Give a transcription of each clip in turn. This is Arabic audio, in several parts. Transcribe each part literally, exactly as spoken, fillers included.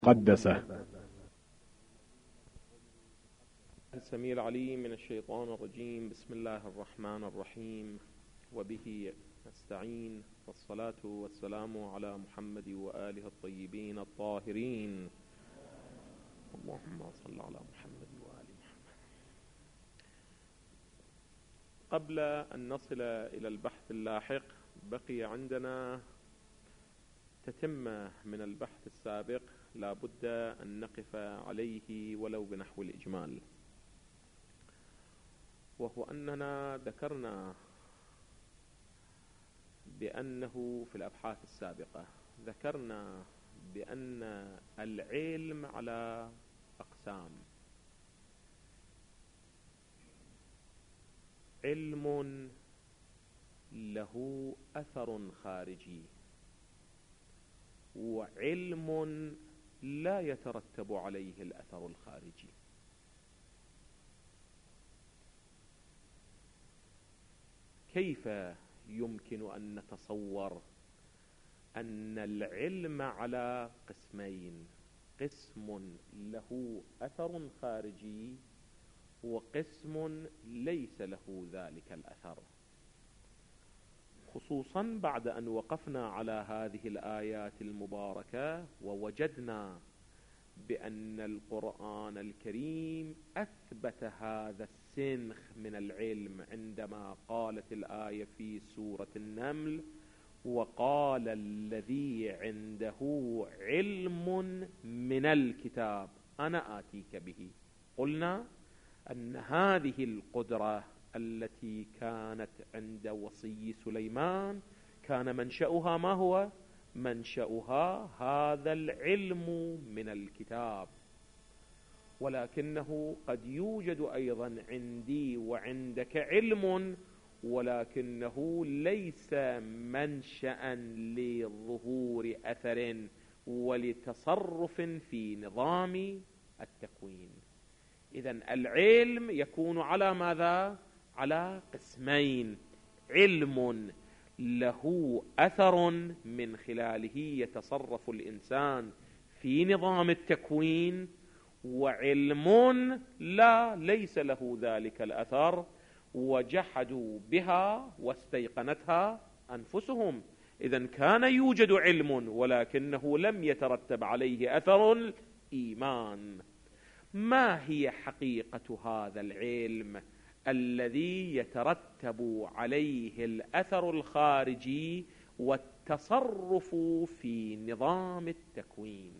قدسه. السميع العليم من الشيطان الرجيم. بسم الله الرحمن الرحيم، وبه نستعين، والصلاة والسلام على محمد وآله الطيبين الطاهرين. اللهم صل على محمد وآل محمد. قبل أن نصل إلى البحث اللاحق بقي عندنا تتمة من البحث السابق لا بد أن نقف عليه ولو بنحو الإجمال، وهو أننا ذكرنا بأنه في الأبحاث السابقة ذكرنا بأن العلم على أقسام: علم له أثر خارجي، وعلم لا يترتب عليه الأثر الخارجي. كيف يمكن أن نتصور أن العلم على قسمين: قسم له أثر خارجي وقسم ليس له ذلك الأثر، خصوصا بعد أن وقفنا على هذه الآيات المباركة ووجدنا بأن القرآن الكريم أثبت هذا السنخ من العلم عندما قالت الآية في سورة النمل: وقال الذي عنده علم من الكتاب أنا آتيك به. قلنا أن هذه القدرة التي كانت عند وصي سليمان كان منشأها ما هو؟ منشأها هذا العلم من الكتاب، ولكنه قد يوجد أيضا عندي وعندك علم، ولكنه ليس منشأ لظهور أثر ولتصرف في نظام التكوين. إذن العلم يكون على ماذا؟ على قسمين: علم له أثر من خلاله يتصرف الإنسان في نظام التكوين، وعلم لا ليس له ذلك الأثر وجحدوا بها واستيقنتها أنفسهم. إذن كان يوجد علم ولكنه لم يترتب عليه أثر الإيمان. ما هي حقيقة هذا العلم الذي يترتب عليه الأثر الخارجي والتصرف في نظام التكوين؟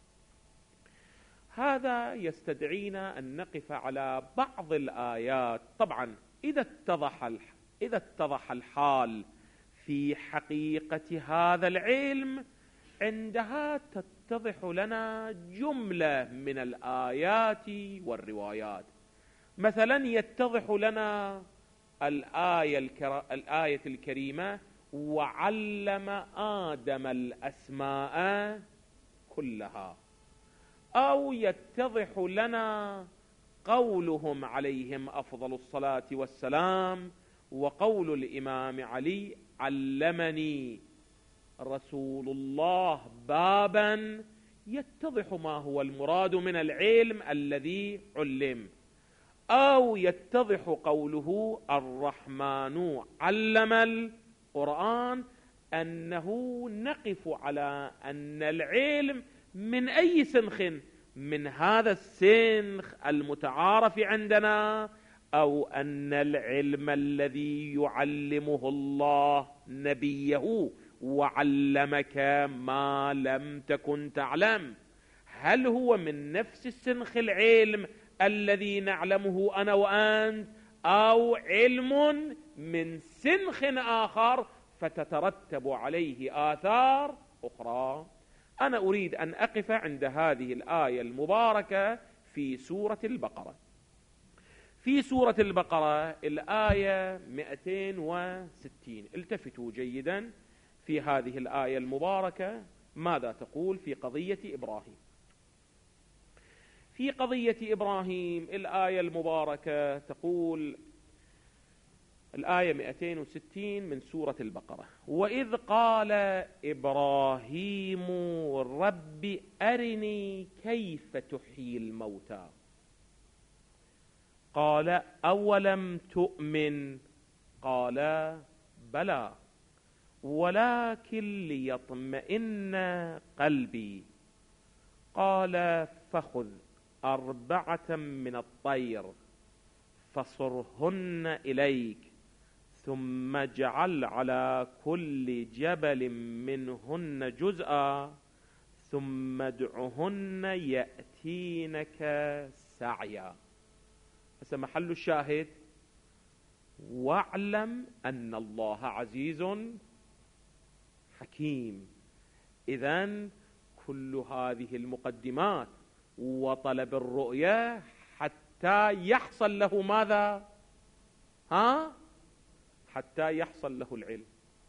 هذا يستدعينا أن نقف على بعض الآيات. طبعا إذا اتضح إذا اتضح الحال في حقيقة هذا العلم، عندها تتضح لنا جملة من الآيات والروايات. مثلا يتضح لنا الآية, الكر... الآية الكريمة: وعلم آدم الأسماء كلها، أو يتضح لنا قولهم عليهم أفضل الصلاة والسلام وقول الإمام علي: علمني رسول الله بابا. يتضح ما هو المراد من العلم الذي علم. أو يتضح قوله: الرحمن علم القرآن، أنه نقف على أن العلم من أي سنخ؟ من هذا السنخ المتعارف عندنا، أو أن العلم الذي يعلمه الله نبيه: وعلمك ما لم تكن تعلم. هل هو من نفس السنخ العلم الذي نعلمه أنا وأنت، أو علم من سنخ آخر فتترتب عليه آثار أخرى؟ أنا أريد أن أقف عند هذه الآية المباركة في سورة البقرة. في سورة البقرة الآية مئتين وستين. التفتوا جيدا في هذه الآية المباركة ماذا تقول في قضية إبراهيم. في قضية إبراهيم الآية المباركة تقول: الآية مئتين وستين من سورة البقرة. وإذ قال إبراهيم رب أرني كيف تحيي الموتى قال أولم تؤمن قال بلى ولكن ليطمئن قلبي قال فخذ أربعة من الطير فصرهن إليك ثم اجعل على كل جبل منهن جزءا ثم ادعهن يأتينك سعيا. بس محل الشاهد واعلم أن الله عزيز حكيم. إذن كل هذه المقدمات وطلب الرؤية حتى يحصل له ماذا؟ ها؟ حتى يحصل له العلم.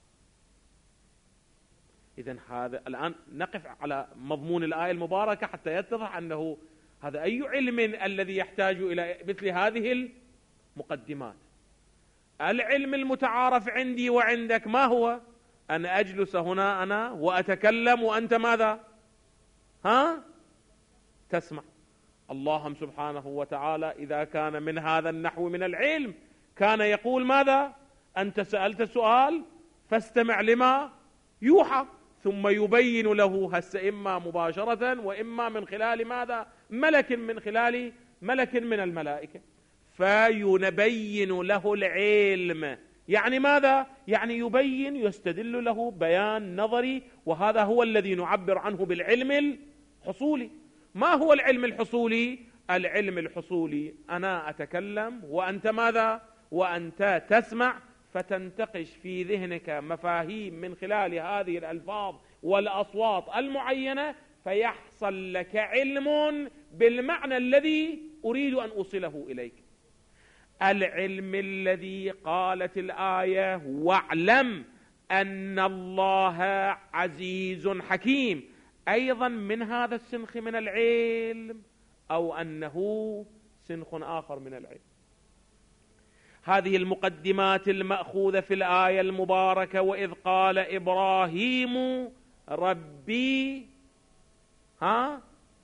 إذن هذا الآن نقف على مضمون الآية المباركة حتى يتضح أنه هذا أي علم الذي يحتاج إلى مثل هذه المقدمات. العلم المتعارف عندي وعندك ما هو؟ أن أجلس هنا أنا وأتكلم وأنت ماذا؟ ها؟ تسمع. الله سبحانه وتعالى إذا كان من هذا النحو من العلم كان يقول ماذا؟ أنت سألت سؤال فاستمع لما يوحى، ثم يبين له هس إما مباشرة وإما من خلال ماذا؟ ملك من خلال ملك من الملائكة، فينبين له العلم. يعني ماذا؟ يعني يبين يستدل له بيان نظري، وهذا هو الذي نعبر عنه بالعلم الحصولي. ما هو العلم الحصولي؟ العلم الحصولي أنا أتكلم وأنت ماذا؟ وأنت تسمع، فتنتقش في ذهنك مفاهيم من خلال هذه الألفاظ والأصوات المعينة، فيحصل لك علم بالمعنى الذي أريد أن أوصله إليك. العلم الذي قالت الآية واعلم أن الله عزيز حكيم أيضا من هذا السنخ من العلم، أو أنه سنخ آخر من العلم. هذه المقدمات المأخوذة في الآية المباركة وإذ قال إبراهيم ربي، ها،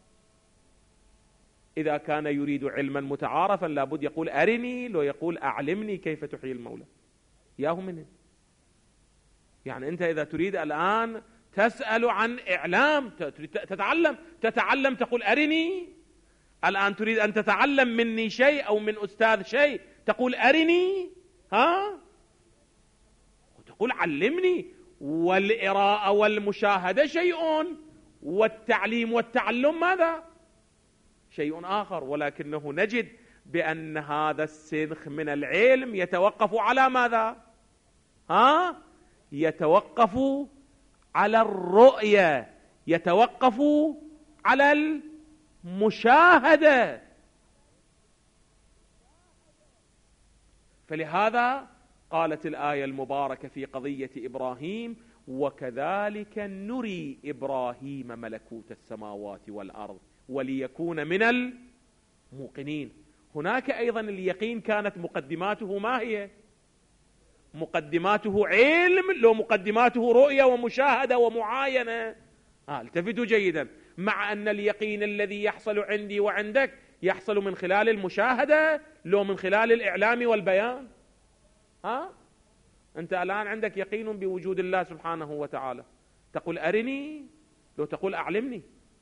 إذا كان يريد علما متعارفا لابد يقول أرني، لو يقول أعلمني كيف تحيي المولى. ياهو منه. يعني أنت إذا تريد الآن تسأل عن إعلام، تتعلم تتعلم تقول أرني. الآن تريد أن تتعلم مني شيء أو من أستاذ شيء تقول أرني، ها، وتقول علمني. والإراءة والمشاهدة شيء، والتعليم والتعلم ماذا؟ شيء آخر. ولكنه نجد بأن هذا السنخ من العلم يتوقف على ماذا؟ ها؟ يتوقف على الرؤية، يتوقف على المشاهدة. فلهذا قالت الآية المباركة في قضية إبراهيم وكذلك نري إبراهيم ملكوت السماوات والأرض وليكون من الموقنين. هناك أيضا اليقين كانت مقدماته ما هي؟ مقدماته علم، لو مقدماته رؤية ومشاهدة ومعاينة. آه التفتوا جيدا، مع أن اليقين الذي يحصل عندي وعندك يحصل من خلال المشاهدة لو من خلال الإعلام والبيان. ها؟ أنت الآن عندك يقين بوجود الله سبحانه وتعالى، تقول أرني لو تقول أعلمني.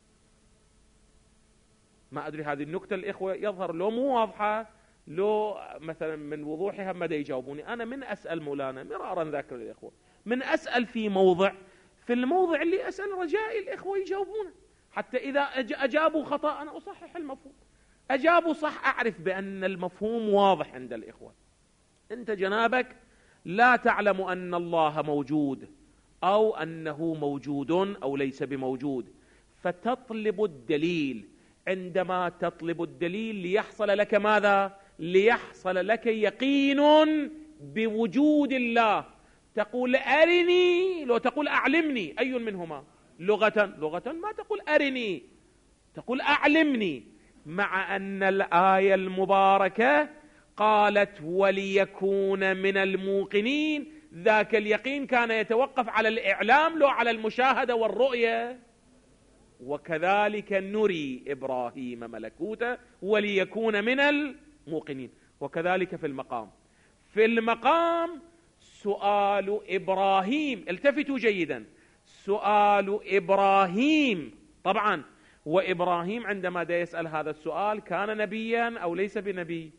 ما أدري هذه النكتة الإخوة يظهر لو مو واضحة، لو مثلا من وضوحها ما دا يجاوبوني. أنا من أسأل مولانا مرارا ذاكر الإخوة، من أسأل في موضع، في الموضع اللي أسأل رجائي الإخوة يجاوبونه، حتى إذا أجابوا خطأ أنا أصحح المفهوم، أجابوا صح أعرف بأن المفهوم واضح عند الإخوة. أنت جنابك لا تعلم أن الله موجود أو أنه موجود أو ليس بموجود، فتطلب الدليل. عندما تطلب الدليل ليحصل لك ماذا؟ ليحصل لك يقين بوجود الله. تقول أرني لو تقول أعلمني، أي منهما؟ لغة لغة ما تقول أرني، تقول أعلمني. مع أن الآية المباركة قالت وليكون من الموقنين، ذاك اليقين كان يتوقف على الإعلام لو على المشاهدة والرؤية. وكذلك نري إبراهيم ملكوته وليكون من الموقنين. وكذلك في المقام، في المقام سؤال إبراهيم، التفتوا جيدا، سؤال إبراهيم طبعا، وإبراهيم عندما دا يسأل هذا السؤال كان نبيا أو ليس بنبي؟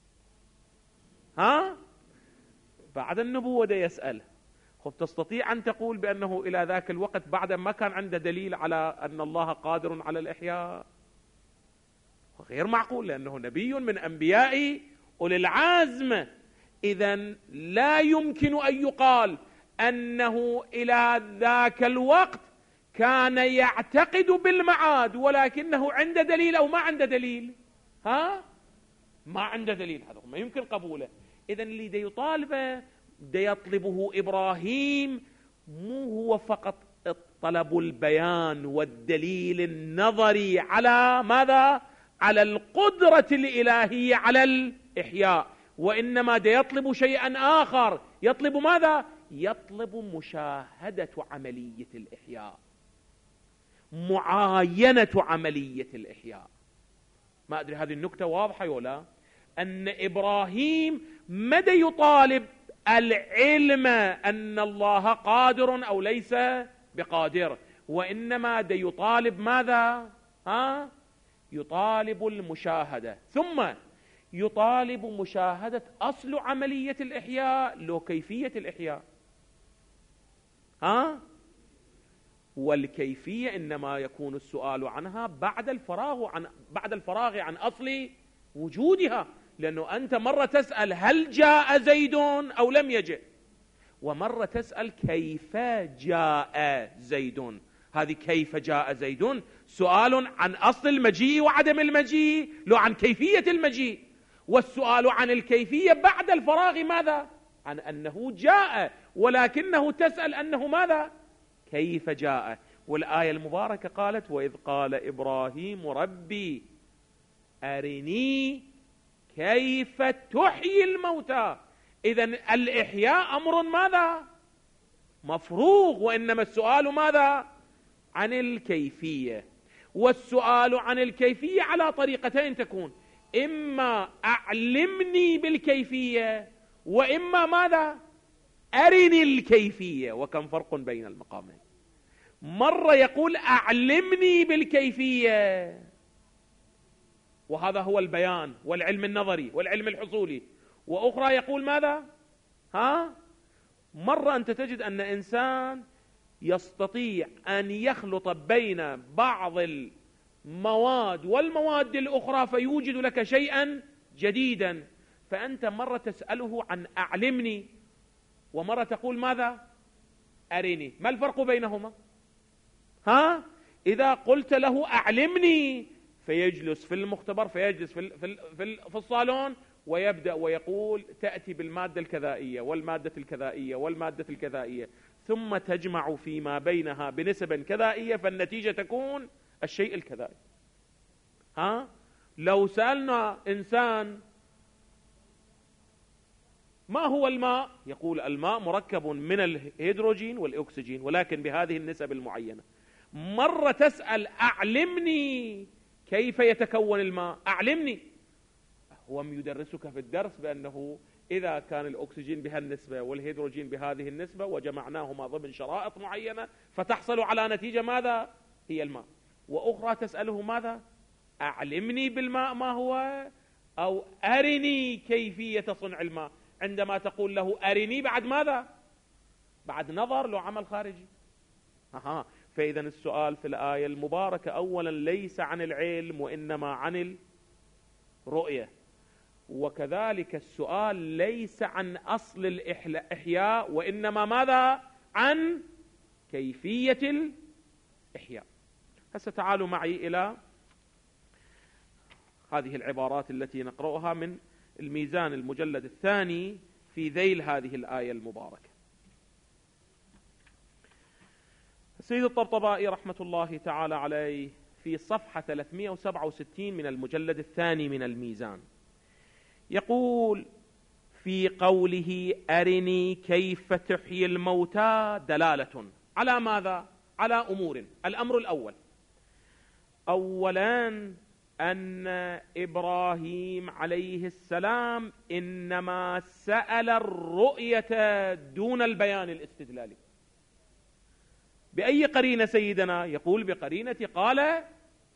ها؟ بعد النبوة دا يسأل. خب تستطيع أن تقول بأنه إلى ذاك الوقت بعد ما كان عنده دليل على أن الله قادر على الإحياء؟ غير معقول، لأنه نبي من أنبياء أولي العزم. إذن لا يمكن أن يقال أنه إلى ذاك الوقت كان يعتقد بالمعاد ولكنه عنده دليل أو ما عنده دليل. ها؟ ما عنده دليل، هذا ما يمكن قبوله. إذن اللي دا يطالبه دا يطلبه إبراهيم مو هو فقط طلب البيان والدليل النظري على ماذا؟ على القدرة الإلهية على الإحياء، وإنما دا يطلب شيئا آخر. يطلب ماذا؟ يطلب مشاهدة عملية الإحياء، معاينة عملية الإحياء. ما أدري هذه النكتة واضحة ولا؟ أن إبراهيم مدى يطالب العلم أن الله قادر أو ليس بقادر، وإنما دا يطالب ماذا؟ ها؟ يطالب المشاهدة، ثم يطالب مشاهدة أصل عملية الإحياء لو كيفية الإحياء. ها؟ والكيفية إنما يكون السؤال عنها بعد الفراغ عن بعد الفراغ عن أصل وجودها، لأنه أنت مرة تسأل هل جاء زيد أو لم يجئ، ومرة تسأل كيف جاء زيد. هذه كيف جاء زيد سؤال عن أصل المجيء وعدم المجيء، لو عن كيفية المجيء. والسؤال عن الكيفية بعد الفراغ ماذا؟ عن أنه جاء، ولكنه تسأل أنه ماذا؟ كيف جاء. والآية المباركة قالت وإذ قال إبراهيم ربي أرني كيف تحيي الموتى. إذن الإحياء أمر ماذا؟ مفروغ، وإنما السؤال ماذا؟ عن الكيفية. والسؤال عن الكيفية على طريقتين تكون، إما أعلمني بالكيفية، وإما ماذا؟ أرني الكيفية. وكم فرق بين المقامين؟ مرة يقول أعلمني بالكيفية، وهذا هو البيان والعلم النظري والعلم الحصولي، وأخرى يقول ماذا؟ ها؟ مرة أنت تجد أن إنسان يستطيع أن يخلط بين بعض المواد والمواد الأخرى فيوجد لك شيئا جديدا، فأنت مرة تسأله عن أعلمني، ومرة تقول ماذا؟ أرني. ما الفرق بينهما؟ ها؟ إذا قلت له أعلمني فيجلس في المختبر، فيجلس في في في, في الصالون ويبدأ ويقول تأتي بالمادة الكذائية والمادة الكذائية والمادة الكذائية، ثم تجمع فيما بينها بنسب كذائية، فالنتيجة تكون الشيء الكذائي. ها؟ لو سألنا إنسان ما هو الماء؟ يقول الماء مركب من الهيدروجين والأكسجين ولكن بهذه النسب المعينة. مرة تسأل أعلمني كيف يتكون الماء، أعلمني. هو يدرسك في الدرس بأنه إذا كان الأكسجين بهالنسبة والهيدروجين بهذه النسبة وجمعناهما ضمن شرائط معينة فتحصل على نتيجة ماذا؟ هي الماء. وأخرى تسأله ماذا؟ أعلمني بالماء ما هو، أو أرني كيفية صنع الماء. عندما تقول له أرني بعد ماذا؟ بعد نظر له عمل خارجي. أها. فإذا السؤال في الآية المباركة أولا ليس عن العلم وإنما عن الرؤية، وكذلك السؤال ليس عن أصل الإحياء وإنما ماذا؟ عن كيفية الإحياء. هسه تعالوا معي إلى هذه العبارات التي نقرأها من الميزان المجلد الثاني في ذيل هذه الآية المباركة. السيد الطبطبائي رحمة الله تعالى عليه في صفحة ثلاثمائة وسبعة وستين من المجلد الثاني من الميزان يقول في قوله أرني كيف تحيي الموتى دلالة على ماذا؟ على أمور. الأمر الأول، أولا أن إبراهيم عليه السلام إنما سأل الرؤية دون البيان الاستدلالي. بأي قرينة سيدنا؟ يقول بقرينة قال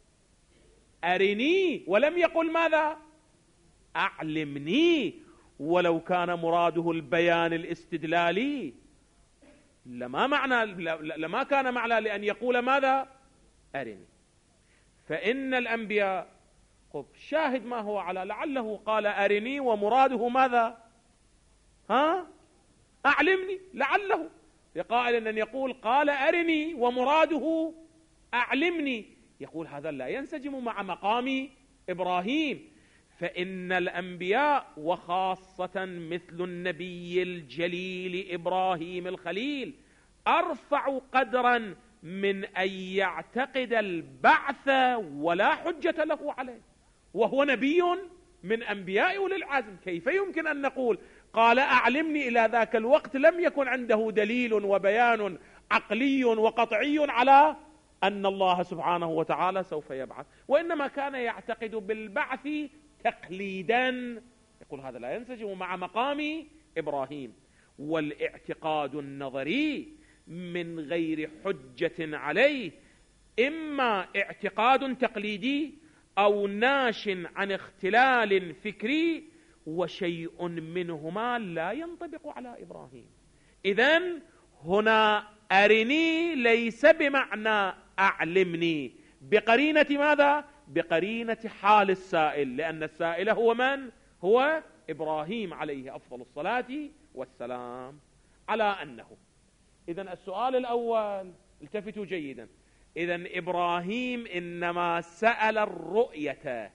أرني، ولم يقل ماذا؟ أعلمني. ولو كان مراده البيان الاستدلالي لما معنى لما كان معنى لأن يقول ماذا؟ أرني. فإن الأنبياء شاهد ما هو على، لعله قال أرني ومراده ماذا؟ ها؟ أعلمني، لعله لقائل أن يقول قال أرني ومراده أعلمني، يقول هذا لا ينسجم مع مقام إبراهيم. فإن الأنبياء وخاصة مثل النبي الجليل إبراهيم الخليل أرفع قدرا من أن يعتقد البعث ولا حجة له عليه، وهو نبي من أنبياء أولي العزم. كيف يمكن أن نقول قال أعلمني؟ إلى ذاك الوقت لم يكن عنده دليل وبيان عقلي وقطعي على أن الله سبحانه وتعالى سوف يبعث، وإنما كان يعتقد بالبعث تقليدا. يقول هذا لا ينسجم مع مقام إبراهيم. والاعتقاد النظري من غير حجة عليه إما اعتقاد تقليدي أو ناش عن اختلال فكري، وشيء منهما لا ينطبق على إبراهيم. إذن هنا أرني ليس بمعنى أعلمني، بقرينة ماذا؟ بقرينة حال السائل، لأن السائل هو من؟ هو إبراهيم عليه أفضل الصلاة والسلام. على أنه إذن السؤال الأول التفتوا جيدا، إذن إبراهيم إنما سأل الرؤية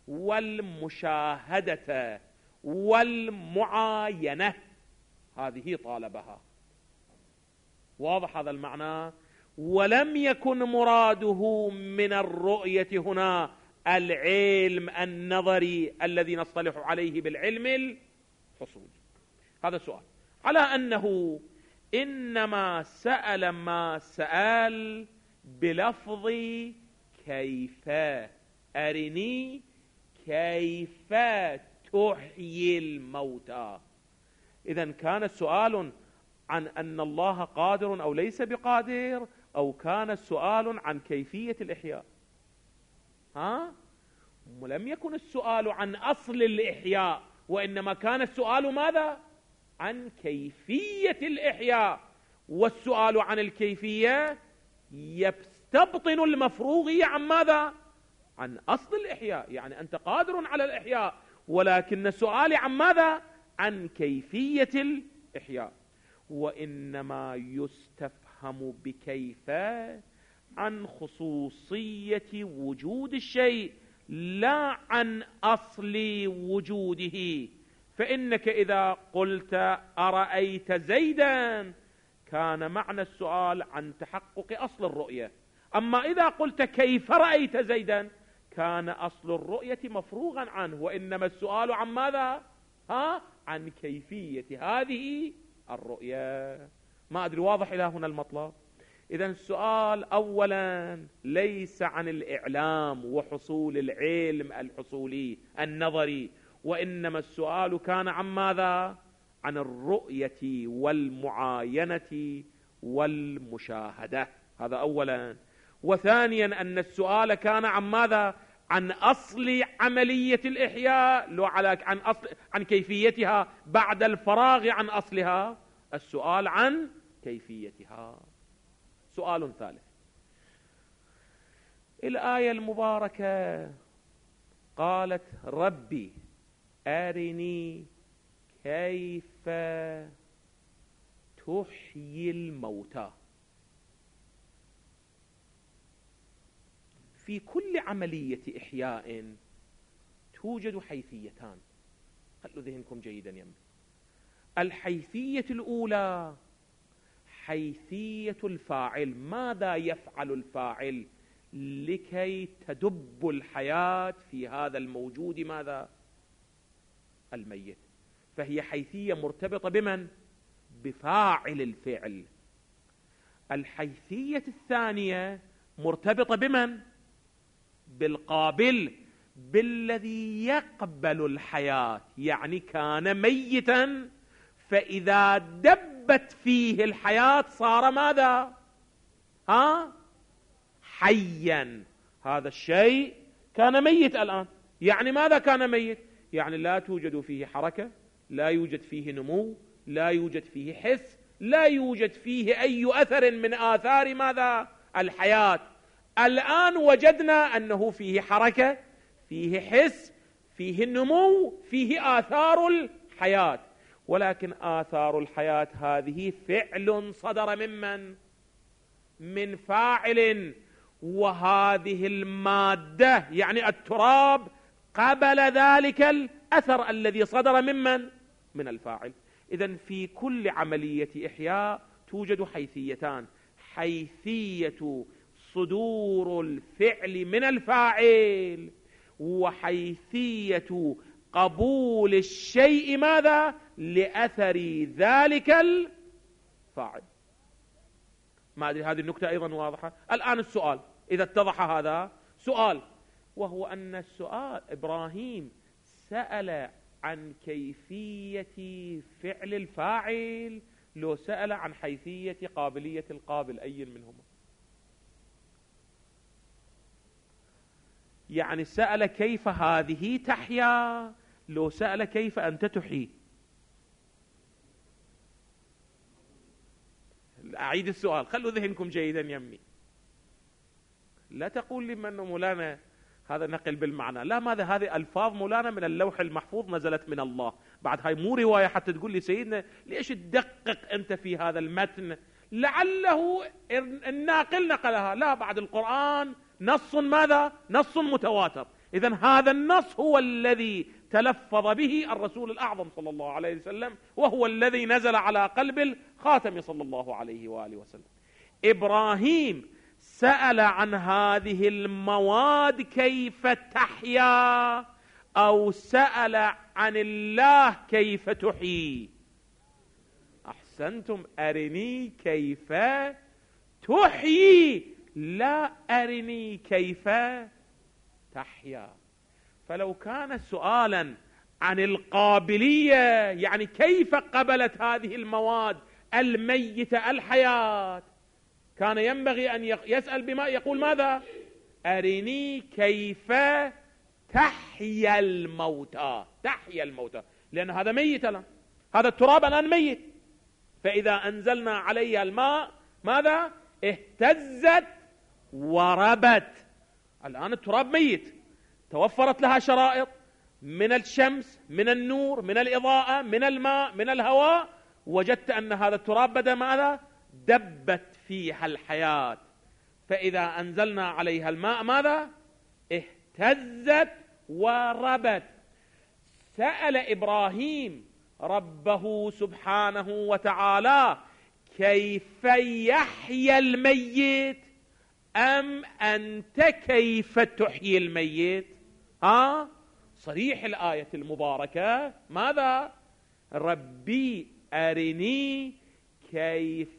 والمشاهدة والمعاينة، هذه طالبها. واضح هذا المعنى؟ ولم يكن مراده من الرؤية هنا العلم النظري الذي نصطلح عليه بالعلم الحصولي. هذا سؤال. على أنه إنما سأل ما سأل بلفظ كيف، أرني كيف تحيي الموتى. إذن كان السؤال عن أن الله قادر أو ليس بقادر، أو كان السؤال عن كيفية الإحياء؟ ها؟ ولم يكن السؤال عن أصل الإحياء، وإنما كان السؤال ماذا؟ عن كيفية الإحياء. والسؤال عن الكيفية يستبطن المفروغية عن ماذا؟ عن أصل الإحياء. يعني أنت قادر على الإحياء، ولكن السؤال عن ماذا؟ عن كيفية الإحياء. وإنما يستفهم بكيف عن خصوصية وجود الشيء لا عن أصل وجوده. فإنك إذا قلت أرأيت زيدا كان معنى السؤال عن تحقق أصل الرؤية، أما إذا قلت كيف رأيت زيدا كان أصل الرؤية مفروغا عنه، وإنما السؤال عن ماذا؟ ها؟ عن كيفية هذه الرؤية. ما أدري واضح إلى هنا المطلب؟ إذن السؤال أولا ليس عن الإعلام وحصول العلم الحصولي النظري، وإنما السؤال كان عن ماذا؟ عن الرؤية والمعاينة والمشاهدة. هذا أولا. وثانيا أن السؤال كان عن ماذا؟ عن أصل عملية الإحياء، لو على عن أصل عن كيفيتها بعد الفراغ عن أصلها. السؤال عن كيفيتها. سؤال ثالث، الآية المباركة قالت ربي أرني كيف تحيي الموتى. في كل عملية إحياء توجد حيثيتان، خلوا ذهنكم جيدا يمي. الحيثية الأولى حيثية الفاعل، ماذا يفعل الفاعل لكي تدب الحياة في هذا الموجود؟ ماذا؟ الميت، فهي حيثية مرتبطة بمن؟ بفاعل الفعل. الحيثية الثانية مرتبطة بمن؟ بالقابل، بالذي يقبل الحياة، يعني كان ميتا فإذا دبت فيه الحياة صار ماذا؟ ها؟ حيا. هذا الشيء كان ميت الآن، يعني ماذا كان ميت؟ يعني لا توجد فيه حركة، لا يوجد فيه نمو، لا يوجد فيه حس، لا يوجد فيه أي أثر من آثار ماذا؟ الحياة. الآن وجدنا أنه فيه حركة، فيه حس، فيه النمو، فيه آثار الحياة، ولكن آثار الحياة هذه فعل صدر ممن؟ من فاعل، وهذه المادة يعني التراب قبل ذلك الأثر الذي صدر ممن؟ من الفاعل. إذن في كل عملية إحياء توجد حيثيتان: حيثية صدور الفعل من الفاعل، وحيثية قبول الشيء ماذا؟ لأثر ذلك الفاعل. ما أدري هذه النكتة أيضا واضحة. الآن السؤال إذا اتضح هذا سؤال، وهو أن السؤال إبراهيم سأل عن كيفية فعل الفاعل، لو سأل عن حيثية قابلية القابل، أي منهما؟ يعني سأل كيف هذه تحيا، لو سأل كيف أنت تحيي؟ أعيد السؤال، خلوا ذهنكم جيدا يمي. لا تقول لي من مولانا هذا نقل بالمعنى، لا، ماذا هذه ألفاظ مولانا من اللوح المحفوظ نزلت من الله. بعد هاي مو رواية حتى تقول لي سيدنا ليش تدقق أنت في هذا المتن، لعله الناقل نقلها. لا، بعد القرآن نص ماذا؟ نص متواتر. إذن هذا النص هو الذي تلفظ به الرسول الأعظم صلى الله عليه وسلم، وهو الذي نزل على قلب الخاتم صلى الله عليه وآله وسلم. إبراهيم سأل عن هذه المواد كيف تحيا، أو سأل عن الله كيف تحيي؟ أحسنتم، أرني كيف تحيي، لا أرني كيف تحيا. فلو كان سؤالا عن القابلية، يعني كيف قبلت هذه المواد الميتة الحياة، كان ينبغي أن يسأل بما يقول ماذا؟ أرني كيف تحيا الموتى، تحيا الموتى، لأن هذا ميت الآن، هذا التراب الآن ميت، فإذا أنزلنا عليها الماء ماذا؟ اهتزت وربت. الآن التراب ميت، توفرت لها شرائط من الشمس، من النور، من الإضاءة، من الماء، من الهواء، وجدت أن هذا التراب بدأ ماذا؟ دبت فيها الحياة، فإذا أنزلنا عليها الماء ماذا؟ اهتزت وربت. سأل إبراهيم ربه سبحانه وتعالى كيف يحيى الميت، أم أنت كيف تحيي الميت؟ ها؟ صريح الآية المباركة ماذا؟ ربي أرني كيف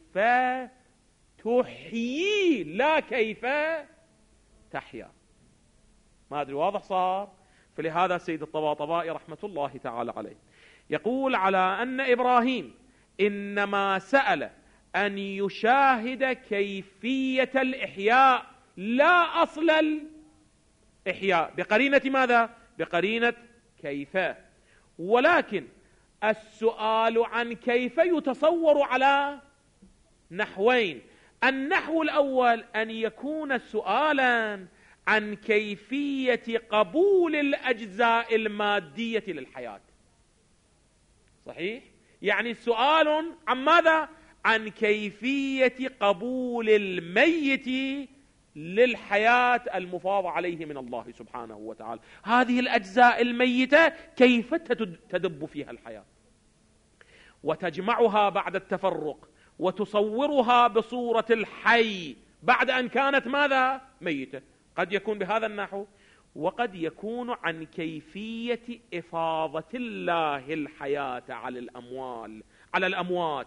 تحيي، لا كيف تحيا. ما أدري واضح صار؟ فلهذا سيد الطباطبائي رحمة الله تعالى عليه يقول على أن إبراهيم إنما سأل أن يشاهد كيفية الإحياء لا أصل الإحياء، بقرينة ماذا؟ بقرينة كيف. ولكن السؤال عن كيف يتصور على نحوين: النحو الأول أن يكون سؤالا عن كيفية قبول الأجزاء المادية للحياة، صحيح؟ يعني سؤال عن ماذا؟ عن كيفية قبول الميت للحياة المفاض عليه من الله سبحانه وتعالى. هذه الأجزاء الميتة كيف تدب فيها الحياة وتجمعها بعد التفرق وتصورها بصورة الحي بعد أن كانت ماذا؟ ميتة. قد يكون بهذا النحو، وقد يكون عن كيفية إفاضة الله الحياة على الأموال على الأموات،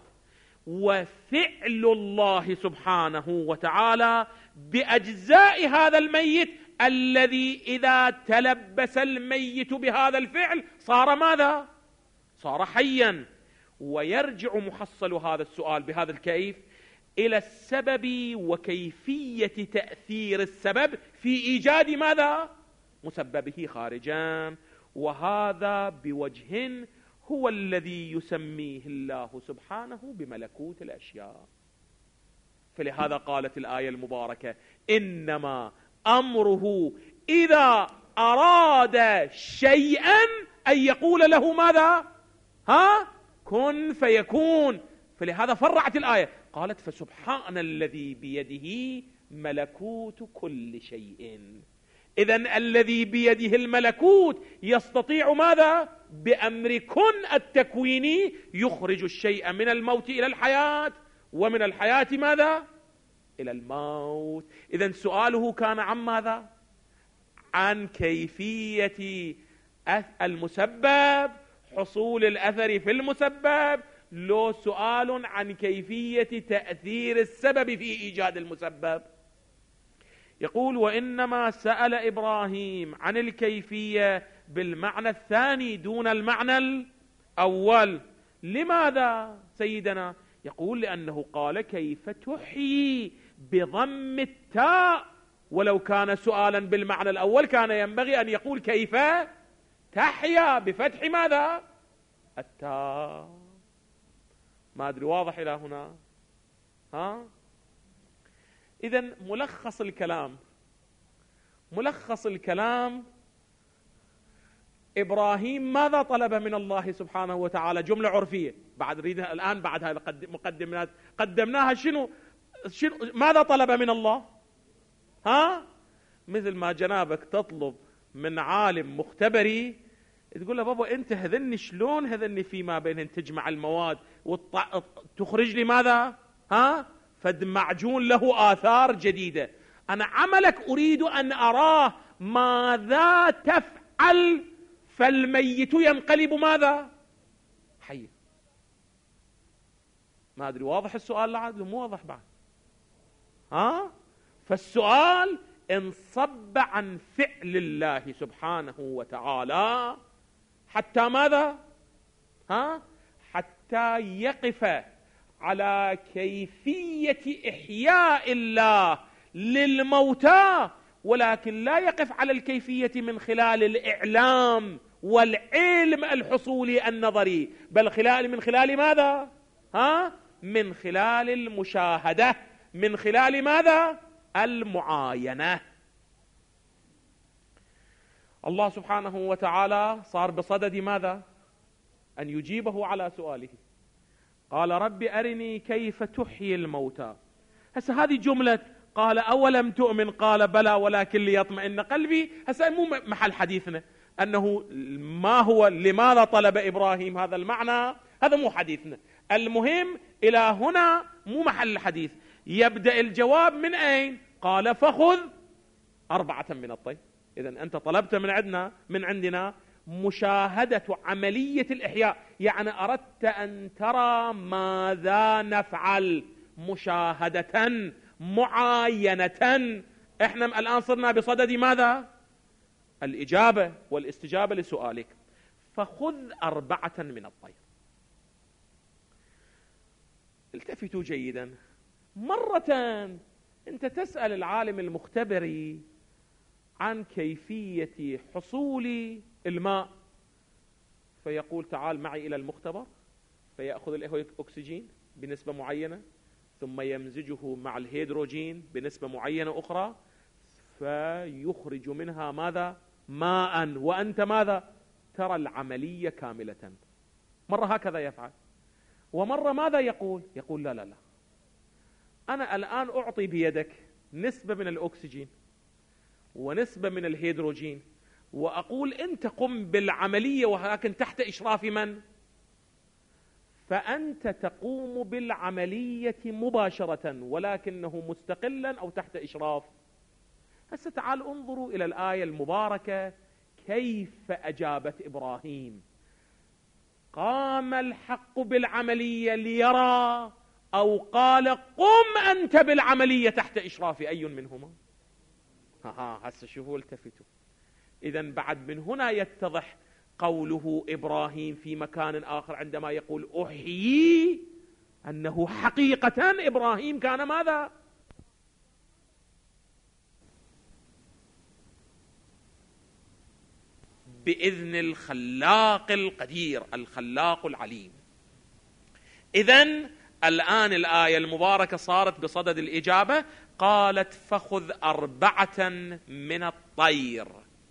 وفعل الله سبحانه وتعالى بأجزاء هذا الميت الذي إذا تلبس الميت بهذا الفعل صار ماذا؟ صار حيا. ويرجع محصل هذا السؤال بهذا الكيف إلى السبب وكيفية تأثير السبب في إيجاد ماذا؟ مسببه خارجا، وهذا بوجه هو الذي يسميه الله سبحانه بملكوت الأشياء. فلهذا قالت الآية المباركة: إنما أمره إذا أراد شيئا أن يقول له ماذا؟ ها؟ كن فيكون. فلهذا فرعت الآية قالت: فسبحان الذي بيده ملكوت كل شيء. إذن الذي بيده الملكوت يستطيع ماذا؟ بأمر كن التكويني يخرج الشيء من الموت إلى الحياة، ومن الحياة ماذا؟ إلى الموت. إذن سؤاله كان عن ماذا؟ عن كيفية المسبب، حصول الأثر في المسبب، لو سؤال عن كيفية تأثير السبب في إيجاد المسبب. يقول: وإنما سأل إبراهيم عن الكيفية بالمعنى الثاني دون المعنى الأول. لماذا سيدنا؟ يقول: لأنه قال: كيف تحيي بضم التاء، ولو كان سؤالا بالمعنى الأول كان ينبغي أن يقول: كيف تحيا بفتح ماذا؟ التاء. ما أدري واضح إلى هنا؟ ها؟ إذن ملخص الكلام ملخص الكلام إبراهيم ماذا طلب من الله سبحانه وتعالى؟ جملة عرفية بعد ريدها الآن، بعد هذه المقدمات قدمناها. شنو شنو ماذا طلب من الله؟ ها؟ مثل ما جنابك تطلب من عالم مختبري، تقول له: بابا أنت هذني شلون هذني فيما بينهن تجمع المواد وتخرج لي ماذا؟ ها؟ فد معجون له آثار جديدة. أنا عملك أريد أن أراه ماذا تفعل، فالميت ينقلب ماذا؟ حي. ما أدري واضح السؤال لعد مو واضح بعد؟ ها؟ فالسؤال انصب عن فعل الله سبحانه وتعالى حتى ماذا؟ ها؟ حتى يقف على كيفية إحياء الله للموتى، ولكن لا يقف على الكيفية من خلال الإعلام والعلم الحصولي النظري، بل خلال من خلال ماذا؟ ها؟ من خلال المشاهدة، من خلال ماذا؟ المعاينة. الله سبحانه وتعالى صار بصدد ماذا؟ أن يجيبه على سؤاله. قال: رب أرني كيف تحيي الموتى. هسه هذه جملة قال: أولم تؤمن؟ قال: بلى ولكن ليطمئن قلبي. هسه مو محل حديثنا أنه ما هو لماذا طلب إبراهيم هذا المعنى، هذا مو حديثنا. المهم إلى هنا مو محل الحديث. يبدأ الجواب من أين؟ قال: فخذ أربعة من الطير. إذن أنت طلبت من عندنا من عندنا مشاهدة عملية الإحياء، يعني أردت أن ترى ماذا نفعل مشاهدة معاينة. إحنا الآن صرنا بصدد ماذا؟ الإجابة والاستجابة لسؤالك. فخذ أربعة من الطير. التفتوا جيدا. مرة أنت تسأل العالم المختبري عن كيفية حصول الماء، فيقول: تعال معي إلى المختبر، فيأخذ الأكسجين بنسبة معينة، ثم يمزجه مع الهيدروجين بنسبة معينة أخرى، فيخرج منها ماذا؟ ماء. وأنت ماذا؟ ترى العملية كاملة. مرة هكذا يفعل، ومرة ماذا يقول؟ يقول: لا لا لا، أنا الآن أعطي بيدك نسبة من الأكسجين ونسبة من الهيدروجين، وأقول أنت قم بالعملية، ولكن تحت إشراف من؟ فأنت تقوم بالعملية مباشرة، ولكنه مستقلا أو تحت إشراف. هسه تعالوا انظروا إلى الآية المباركة كيف أجابت إبراهيم. قام الحق بالعملية ليرى، أو قال قم أنت بالعملية تحت إشراف أي منهما؟ ها ها هسه شوفوا التفتوا. إذن بعد من هنا يتضح قوله إبراهيم في مكان آخر عندما يقول أحيي، أنه حقيقة إبراهيم كان ماذا؟ بإذن الخلاق القدير الخلاق العليم. إذن الآن الآية المباركة صارت بصدد الإجابة. قالت فخذ أربعة من الطير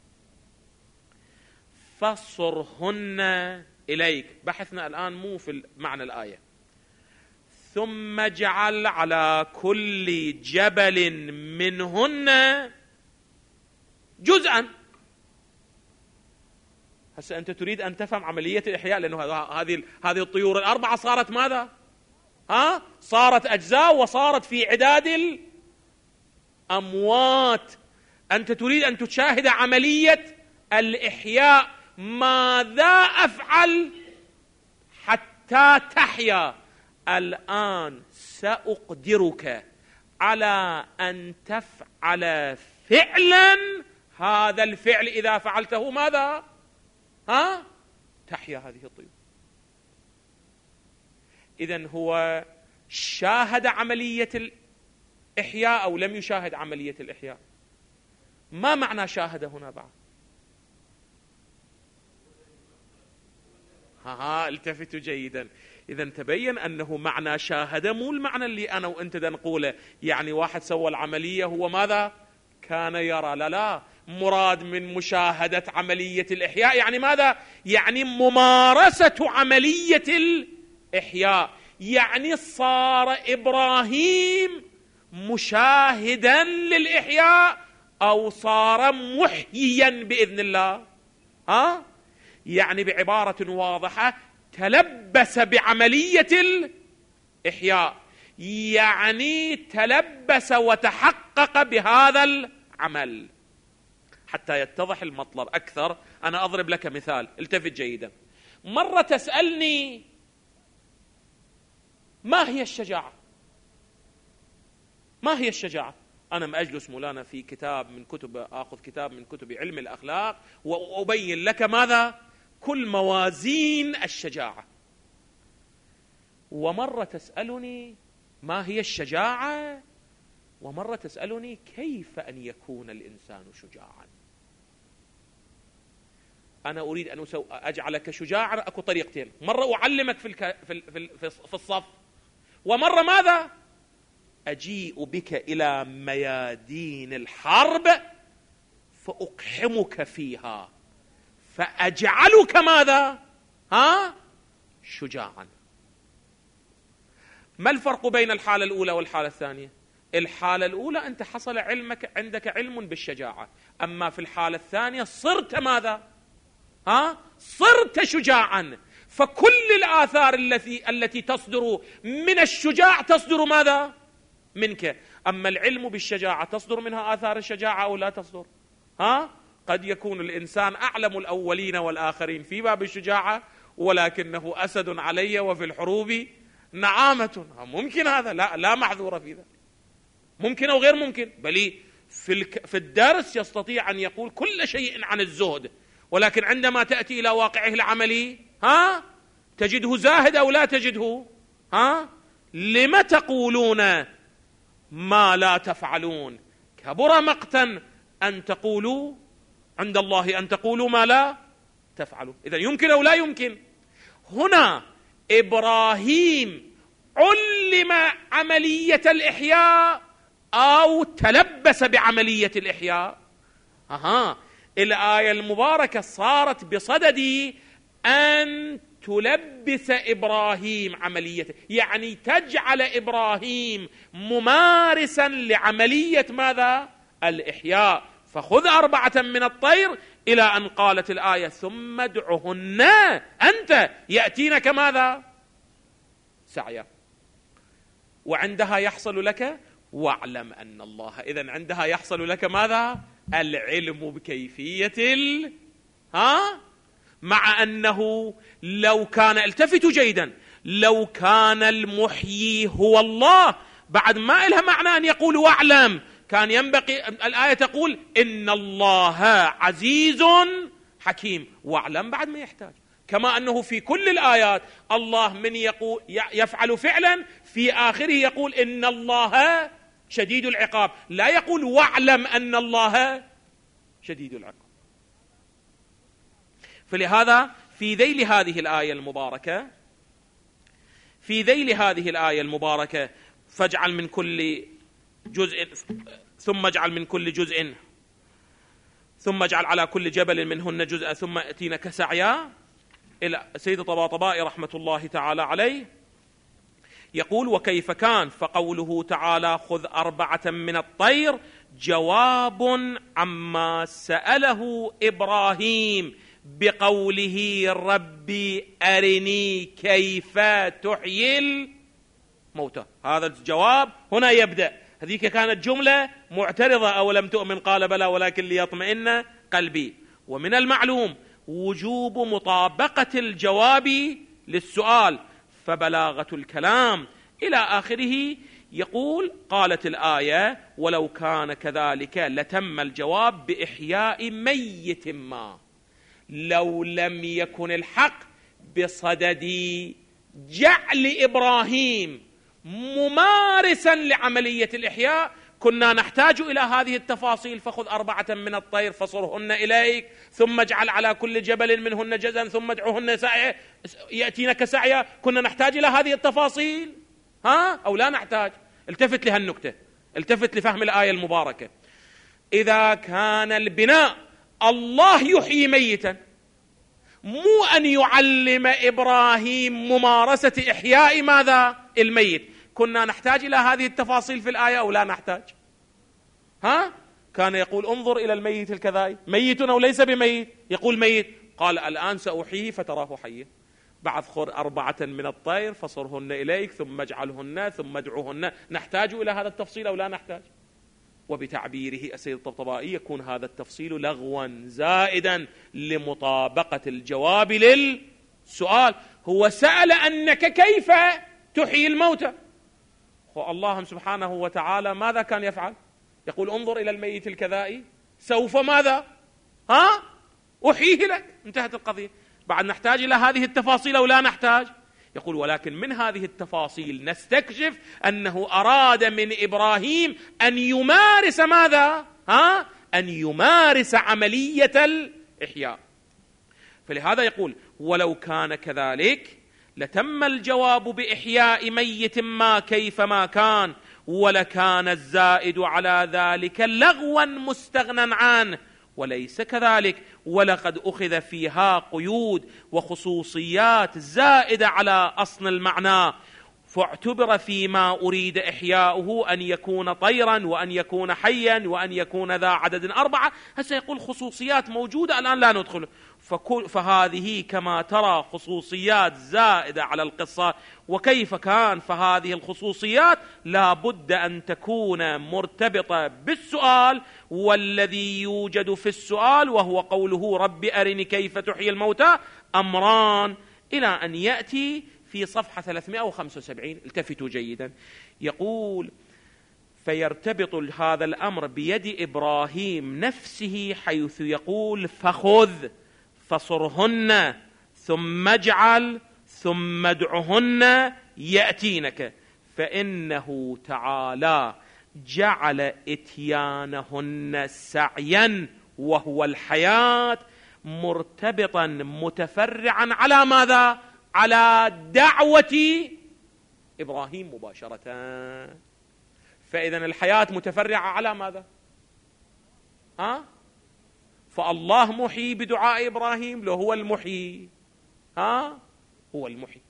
فصرهن إليك. بحثنا الآن مو في معنى الآية. ثم اجعل على كل جبل منهن جزءا. هسه أنت تريد أن تفهم عملية الإحياء، لأنه هذه هذه الطيور الأربعة صارت ماذا؟ ها؟ صارت أجزاء وصارت في عداد الأموات. أنت تريد أن تشاهد عملية الإحياء. ماذا أفعل حتى تحيا؟ الآن سأقدرك على أن تفعل فعلا، هذا الفعل إذا فعلته ماذا؟ ها؟ تحيا هذه الطيور. إذن هو شاهد عملية الإحياء أو لم يشاهد عملية الإحياء؟ ما معنى شاهد هنا بعد؟ ها ها التفتوا جيدا. إذن تبين أنه معنى شاهد مو المعنى اللي أنا وأنت نقوله، يعني واحد سوى العملية هو ماذا؟ كان يرى. لا لا، مراد من مشاهدة عملية الإحياء يعني ماذا؟ يعني ممارسة عملية الإحياء. يعني صار إبراهيم مشاهدا للإحياء أو صار محييا بإذن الله؟ ها؟ يعني بعبارة واضحة تلبس بعملية الإحياء، يعني تلبس وتحقق بهذا العمل. حتى يتضح المطلب أكثر أنا أضرب لك مثال، التفت جيدا. مرة تسألني ما هي الشجاعة؟ ما هي الشجاعة؟ أنا ما أجلس مولانا في كتاب من كتب، أخذ كتاب من كتب علم الأخلاق وأبين لك ماذا؟ كل موازين الشجاعة. ومرة تسألني ما هي الشجاعة، ومرة تسألني كيف أن يكون الإنسان شجاعا. أنا أريد أن أجعلك شجاعا، أكو طريقتين. مرة أعلمك في الك... في في في الصف، ومرة ماذا؟ أجيء بك إلى ميادين الحرب فأقحمك فيها فأجعلك ماذا؟ ها؟ شجاعا. ما الفرق بين الحالة الأولى والحالة الثانية؟ الحالة الأولى أنت حصل علمك، عندك علم بالشجاعة، أما في الحالة الثانية صرت ماذا؟ ها؟ صرت شجاعا. فكل الآثار التي التي تصدر من الشجاع تصدر ماذا؟ منك. أما العلم بالشجاعة تصدر منها آثار الشجاعة أو لا تصدر؟ ها؟ قد يكون الإنسان أعلم الأولين والآخرين في باب الشجاعة، ولكنه أسد علي وفي الحروب نعامة. ممكن هذا؟ لا لا معذور في ذلك. ممكن أو غير ممكن؟ بل في الك... في الدرس يستطيع أن يقول كل شيء عن الزهد، ولكن عندما تأتي إلى واقعه العملي ها تجده زاهد أو لا تجده؟ ها؟ لم تقولون ما لا تفعلون؟ كبر مقتا أن تقولوا عند الله أن تقولوا ما لا تفعلوا. إذا يمكن أو لا يمكن؟ هنا إبراهيم علم عملية الإحياء أو تلبس بعملية الإحياء؟ أها، الآية المباركة صارت بصدد أن تلبس إبراهيم عمليته، يعني تجعل إبراهيم ممارسا لعملية ماذا؟ الإحياء. فخذ أربعة من الطير إلى أن قالت الآية ثم ادعهن أنت يأتينك ماذا؟ سعيا. وعندها يحصل لك واعلم أن الله. إذن عندها يحصل لك ماذا؟ العلم بكيفية ال... ها؟ مع أنه لو كان، التفتوا جيدا، لو كان المحيي هو الله بعد ما إلها معنى أن يقول واعلم، كان ينبغي الآية تقول إن الله عزيز حكيم، واعلم بعد ما يحتاج. كما أنه في كل الآيات الله من يقول يفعل فعلا في آخره يقول إن الله شديد العقاب، لا يقول واعلم أن الله شديد العقاب. فلهذا في ذيل هذه الآية المباركة في ذيل هذه الآية المباركة فاجعل من كل جزء ثم اجعل من كل جزء ثم اجعل على كل جبل منهن جزءا ثم ائتينك سعيا، إلى سيد الطباطبائي رحمة الله تعالى عليه يقول وكيف كان، فقوله تعالى خذ أربعة من الطير جواب عما سأله إبراهيم بقوله ربي أرني كيف تحيي الموتى. هذا الجواب هنا يبدأ. هذيك كانت جملة معترضة أو لم تؤمن قال بلى ولكن ليطمئن قلبي. ومن المعلوم وجوب مطابقة الجواب للسؤال، فبلاغة الكلام إلى آخره. يقول قالت الآية ولو كان كذلك لتم الجواب بإحياء ميت ما، لو لم يكن الحق بصدد جعل إبراهيم ممارسا لعملية الإحياء كنا نحتاج إلى هذه التفاصيل. فخذ أربعة من الطير فصرهن إليك ثم اجعل على كل جبل منهن جزءا ثم ادعوهن سعيا يأتينك سعيا. كنا نحتاج إلى هذه التفاصيل ها أو لا نحتاج؟ التفت لها النكتة، التفت لفهم الآية المباركة. إذا كان البناء الله يحيي ميتا، مو أن يعلم إبراهيم ممارسة إحياء ماذا؟ الميت، كنا نحتاج إلى هذه التفاصيل في الآية أو لا نحتاج؟ ها؟ كان يقول انظر إلى الميت الكذائي، ميت أو ليس بميت؟ يقول ميت، قال الآن سأحييه فتراه حيا. بعد خذ أربعة من الطير فصرهن إليك ثم اجعلهن ثم ادعوهن. نحتاج إلى هذا التفصيل أو لا نحتاج؟ وبتعبيره السيد الطبطبائي يكون هذا التفصيل لغوا زائدا لمطابقة الجواب للسؤال. هو سأل أنك كيف تحيي الموتى، الله سبحانه وتعالى ماذا كان يفعل؟ يقول انظر إلى الميت الكذائي سوف ماذا؟ ها؟ أحييه لك، انتهت القضية. بعد نحتاج إلى هذه التفاصيل أو لا نحتاج؟ يقول ولكن من هذه التفاصيل نستكشف أنه أراد من إبراهيم أن يمارس ماذا؟ ها؟ أن يمارس عملية الإحياء. فلهذا يقول ولو كان كذلك لتم الجواب بإحياء ميت ما كيفما كان، ولكان الزائد على ذلك لغوا مستغنى عنه، وليس كذلك، ولقد أخذ فيها قيود وخصوصيات زائدة على أصل المعنى، فاعتبر فيما أريد إحياؤه أن يكون طيرا وأن يكون حيا وأن يكون ذا عدد أربعة. هسه يقول خصوصيات موجودة الآن لا ندخل، فهذه كما ترى خصوصيات زائدة على القصة. وكيف كان؟ فهذه الخصوصيات لا بد أن تكون مرتبطة بالسؤال، والذي يوجد في السؤال وهو قوله رب أرني كيف تحيي الموتى أمران، إلى أن يأتي في صفحة ثلاثمائة وخمسة وسبعين. التفتوا جيدا، يقول فيرتبط هذا الأمر بيد إبراهيم نفسه، حيث يقول فخذ فصرهن ثم اجعل ثم ادعهن يأتينك، فإنه تعالى جعل إتيانهن سعيا وهو الحياة مرتبطا متفرعا على ماذا؟ على دعوة إبراهيم مباشرة. فإذا الحياة متفرعة على ماذا؟ ها؟ فالله محيي بدعاء إبراهيم، لو هو المحيي، ها؟ هو المحيي.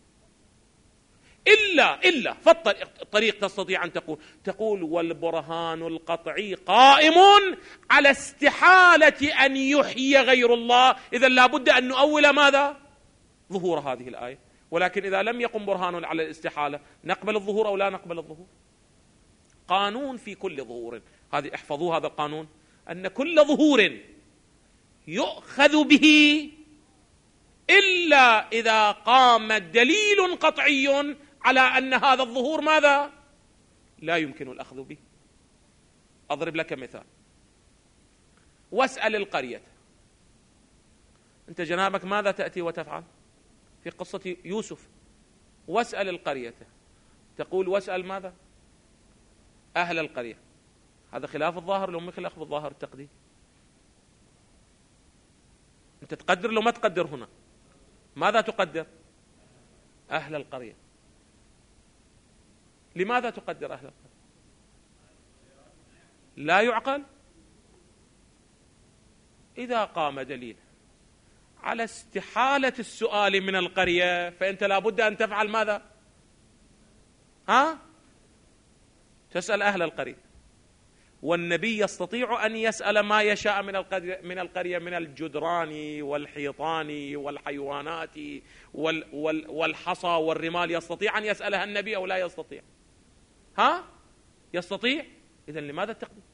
إلا إلا فالطريق تستطيع أن تقول تقول والبرهان القطعي قائم على استحالة أن يحيي غير الله. إذا لابد أن نؤول ماذا؟ ظهور هذه الآية. ولكن إذا لم يقم برهان على الاستحالة نقبل الظهور أو لا نقبل الظهور؟ قانون في كل ظهور. هذه احفظوا هذا القانون، أن كل ظهور يؤخذ به إلا إذا قام دليل قطعي على أن هذا الظهور ماذا؟ لا يمكن الأخذ به. أضرب لك مثال. واسأل القرية. أنت جنابك ماذا تأتي وتفعل في قصة يوسف؟ واسأل القرية، تقول واسأل ماذا؟ أهل القرية. هذا خلاف الظاهر لو ما خلاف الظاهر التقدير. أنت تقدر لو ما تقدر هنا، ماذا تقدر؟ أهل القرية. لماذا تقدر أهل القرية؟ لا يعقل. إذا قام دليل على استحالة السؤال من القرية فأنت لابد أن تفعل ماذا؟ ها؟ تسأل أهل القرية. والنبي يستطيع أن يسأل ما يشاء من القرية من القرية من الجدران والحيطان والحيوانات وال وال والحصى والرمال. يستطيع أن يسألها النبي أو لا يستطيع؟ ها؟ يستطيع. إذن لماذا التقديم؟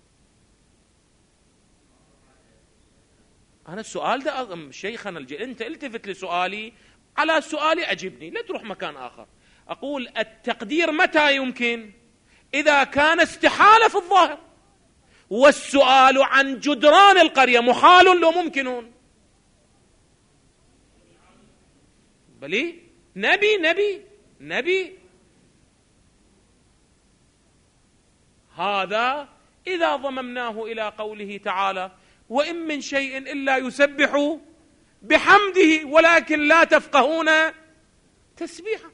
أنا السؤال ده شيخنا الجليل، أنت التفت لسؤالي، على سؤالي أجبني، لا تروح مكان آخر. أقول التقدير متى يمكن؟ إذا كان استحالة في الظاهر، والسؤال عن جدران القرية محال لو ممكنون. بلي نبي نبي نبي هذا إذا ضممناه إلى قوله تعالى وإن من شيء إلا يسبح بحمده ولكن لا تفقهون تسبيحا.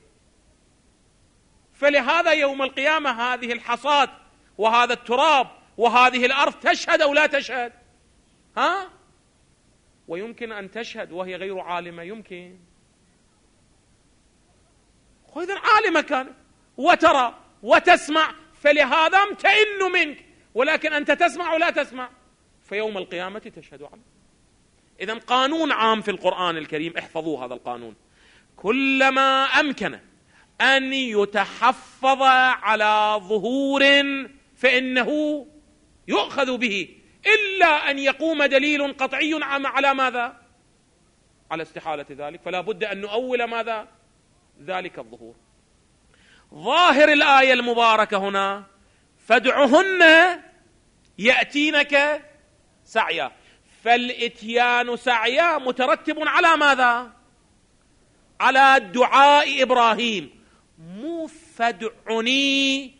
فلهذا يوم القيامة هذه الحصاد وهذا التراب وهذه الأرض تشهد أو لا تشهد؟ ها؟ ويمكن أن تشهد وهي غير عالمة، يمكن. إذن عالمة كانت وترى وتسمع، فلهذا امتئن منك، ولكن أنت تسمع ولا تسمع، فيوم القيامة تشهد عنه. إذن قانون عام في القرآن الكريم، احفظوا هذا القانون: كلما أمكن أن يتحفظ على ظهور فإنه يؤخذ به، إلا أن يقوم دليل قطعي على ماذا؟ على استحالة ذلك، فلا بد أن نؤول ماذا؟ ذلك الظهور. ظاهر الآية المباركة هنا: فادعهن يأتينك سعيا. فالإتيان سعيا مترتب على ماذا؟ على دعاء إبراهيم، مو فادعني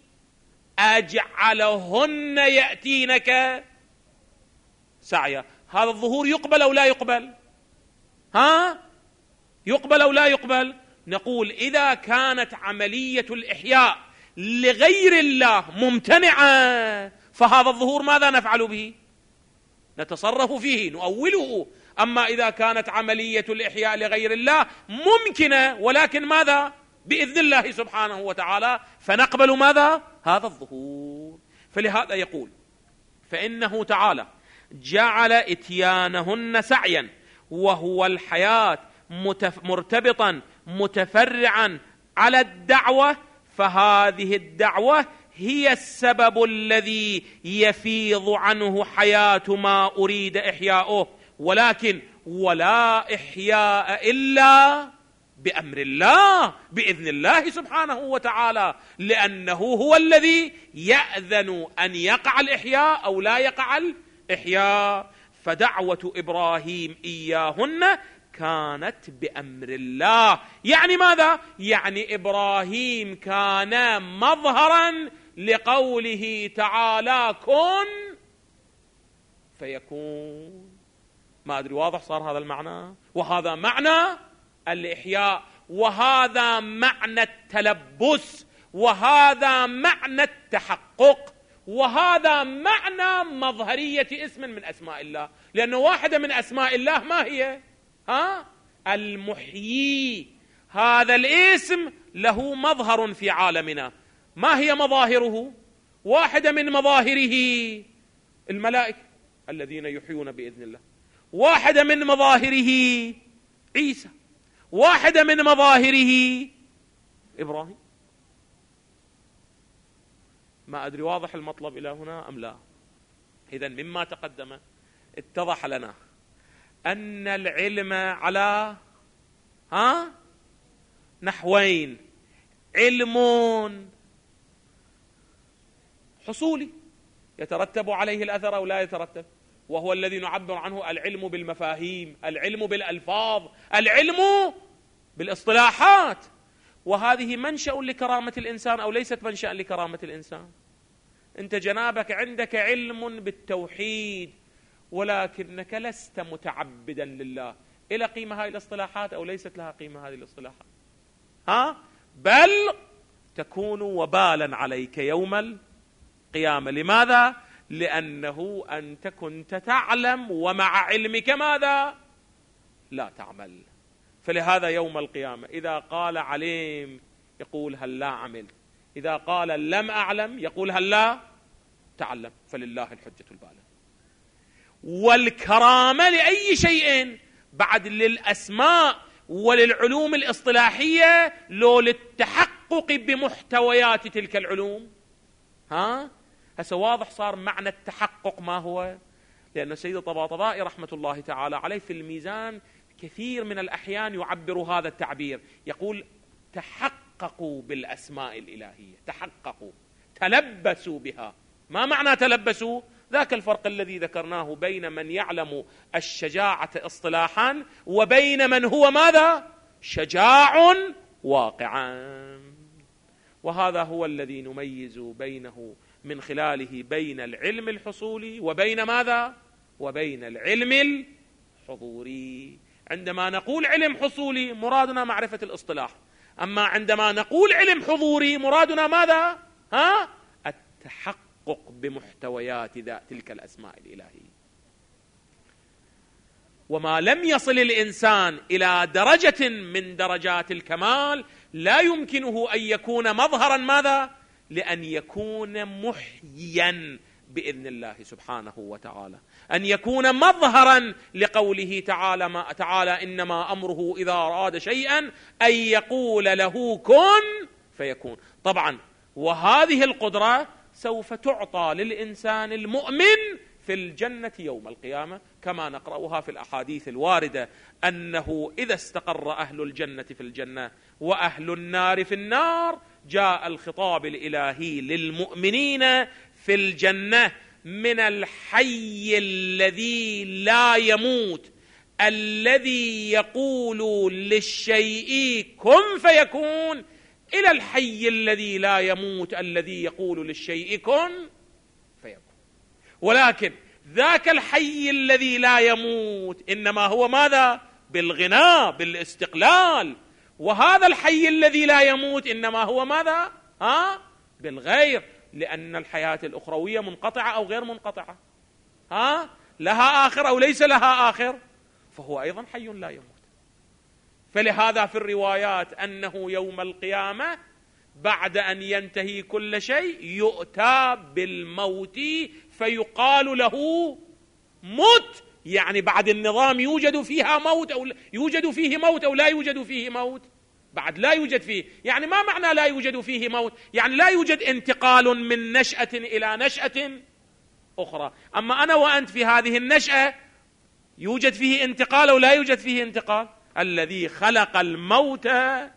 أجعلهن يأتينك سعيا. هذا الظهور يقبل أو لا يقبل؟ ها؟ يقبل أو لا يقبل؟ نقول إذا كانت عملية الإحياء لغير الله ممتنعة فهذا الظهور ماذا نفعل به؟ نتصرف فيه، نؤوله. أما إذا كانت عملية الإحياء لغير الله ممكنة ولكن ماذا؟ بإذن الله سبحانه وتعالى، فنقبل ماذا؟ هذا الظهور. فلهذا يقول: فإنه تعالى جعل إتيانهن سعيا، وهو الحياة متف... مرتبطا متفرعا على الدعوة، فهذه الدعوة هي السبب الذي يفيض عنه حياة ما أريد إحياؤه، ولكن ولا إحياء إلا بأمر الله، بإذن الله سبحانه وتعالى، لأنه هو الذي يأذن أن يقع الإحياء أو لا يقع الإحياء. فدعوة إبراهيم إياهن كانت بأمر الله. يعني ماذا؟ يعني إبراهيم كان مظهرا لقوله تعالى: كن فيكون. ما أدري واضح صار هذا المعنى؟ وهذا معنى الإحياء، وهذا معنى التلبس، وهذا معنى التحقق، وهذا معنى مظهرية اسم من أسماء الله. لأنه واحدة من أسماء الله ما هي؟ ها؟ المحيي. هذا الاسم له مظهر في عالمنا. ما هي مظاهره؟ واحدة من مظاهره الملائكة الذين يحيون بإذن الله، واحدة من مظاهره عيسى، واحدة من مظاهره إبراهيم. ما أدري واضح المطلب إلى هنا أم لا؟ إذن مما تقدم اتضح لنا أن العلم على ها نحوين: علم حصولي يترتب عليه الأثر أو لا يترتب، وهو الذي نعبر عنه العلم بالمفاهيم، العلم بالألفاظ، العلم بالاصطلاحات، وهذه منشأ لكرامة الإنسان أو ليست منشأ لكرامة الإنسان. أنت جنابك عندك علم بالتوحيد ولكنك لست متعبدا لله، إلى قيمة هذه الاصطلاحات أو ليست لها قيمة هذه الاصطلاحات؟ ها؟ بل تكون وبالا عليك يوم القيامة. لماذا؟ لأنه أنت كنت تعلم ومع علمك ماذا؟ لا تعمل. فلهذا يوم القيامة إذا قال علم يقول هل لا عمل، إذا قال لم أعلم يقول هل لا تعلم. فلله الحجة البالغة. والكرامة لأي شيء بعد للأسماء وللعلوم الاصطلاحية لو للتحقق بمحتويات تلك العلوم. ها؟ هسه واضح صار معنى التحقق ما هو، لأن السيد الطباطبائي رحمة الله تعالى عليه في الميزان كثير من الأحيان يعبر هذا التعبير، يقول تحققوا بالأسماء الإلهية، تحققوا، تلبسوا بها. ما معنى تلبسوا؟ ذاك الفرق الذي ذكرناه بين من يعلم الشجاعة اصطلاحا وبين من هو ماذا؟ شجاع واقعا. وهذا هو الذي نميز بينه من خلاله بين العلم الحصولي وبين ماذا؟ وبين العلم الحضوري. عندما نقول علم حصولي مرادنا معرفة الاصطلاح، أما عندما نقول علم حضوري مرادنا ماذا؟ ها؟ التحقق بمحتويات ذات تلك الأسماء الإلهية. وما لم يصل الإنسان إلى درجة من درجات الكمال لا يمكنه أن يكون مظهرا ماذا؟ لأن يكون محيا بإذن الله سبحانه وتعالى، أن يكون مظهرا لقوله تعالى ما تعالى إنما أمره إذا أراد شيئا أن يقول له كن فيكون. طبعا وهذه القدرة سوف تعطى للإنسان المؤمن في الجنة يوم القيامة، كما نقرأها في الأحاديث الواردة أنه إذا استقر أهل الجنة في الجنة وأهل النار في النار جاء الخطاب الإلهي للمؤمنين في الجنة من الحي الذي لا يموت، الذي يقول للشيء كن فيكون، إلى الحي الذي لا يموت الذي يقول للشيء كن فيكون. ولكن ذاك الحي الذي لا يموت إنما هو ماذا؟ بالغناء، بالاستقلال. وهذا الحي الذي لا يموت إنما هو ماذا؟ ها؟ بالغير، لأن الحياة الأخروية منقطعة أو غير منقطعة؟ ها؟ لها آخر أو ليس لها آخر؟ فهو أيضا حي لا يموت. فلهذا في الروايات أنه يوم القيامة بعد أن ينتهي كل شيء يؤتى بالموت فيقال له مت، يعني بعد النظام يوجد فيها موت أو يوجد فيه موت أو لا يوجد فيه موت؟ بعد لا يوجد فيه. يعني ما معنى لا يوجد فيه موت؟ يعني لا يوجد انتقال من نشأة إلى نشأة أخرى. أما أنا وأنت في هذه النشأة يوجد فيه انتقال أو لا يوجد فيه انتقال؟ الذي خلق الموت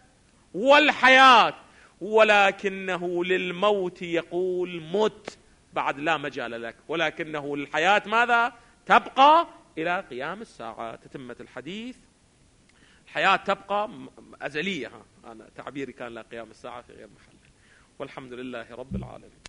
والحياة، ولكنه للموت يقول مت بعد لا مجال لك، ولكنه للحياة ماذا؟ تبقى إلى قيام الساعة. تتمة الحديث، الحياة تبقى أزلية. أنا تعبيري كان لا قيام الساعة في غير محل. والحمد لله رب العالمين.